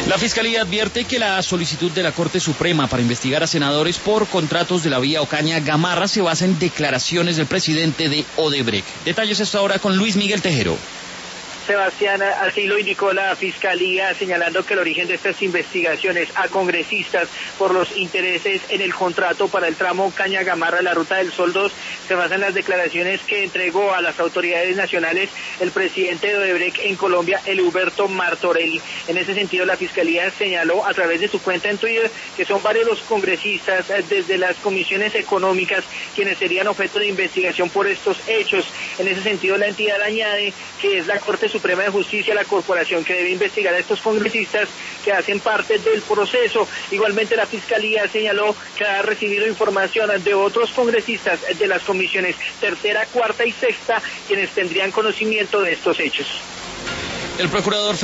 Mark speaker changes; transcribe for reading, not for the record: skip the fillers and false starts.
Speaker 1: La Fiscalía advierte que la solicitud de la Corte Suprema para investigar a senadores por contratos de la vía Ocaña-Gamarra se basa en declaraciones del presidente de Odebrecht. Detalles hasta ahora con Luis Miguel Tejero.
Speaker 2: Sebastián, así lo indicó la Fiscalía, señalando que el origen de estas investigaciones a congresistas por los intereses en el contrato para el tramo Ocaña-Gamarra de la Ruta del Sol 2 se basa en las declaraciones que entregó a las autoridades nacionales el presidente de Odebrecht en Colombia, Huberto Martorelli. En ese sentido, la Fiscalía señaló a través de su cuenta en Twitter que son varios los congresistas desde las comisiones económicas quienes serían objeto de investigación por estos hechos. En ese sentido, la entidad añade que es la Corte Suprema de Justicia, la corporación que debe investigar a estos congresistas que hacen parte del proceso. Igualmente la Fiscalía señaló que ha recibido información de otros congresistas de las comisiones tercera, cuarta y sexta, quienes tendrían conocimiento de estos hechos.
Speaker 1: El procurador